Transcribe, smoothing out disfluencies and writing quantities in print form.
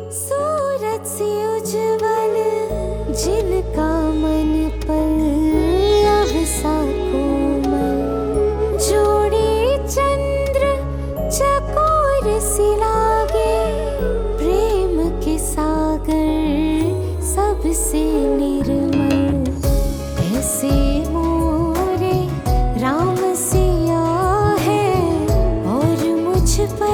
सूरज से उज्जवल जिनका मन पर अब सा कोमल, जोड़े चंद्र चकोर से लागे, प्रेम के सागर सबसे निर्मल। ऐसे मोरे राम सिया है और मुझ पर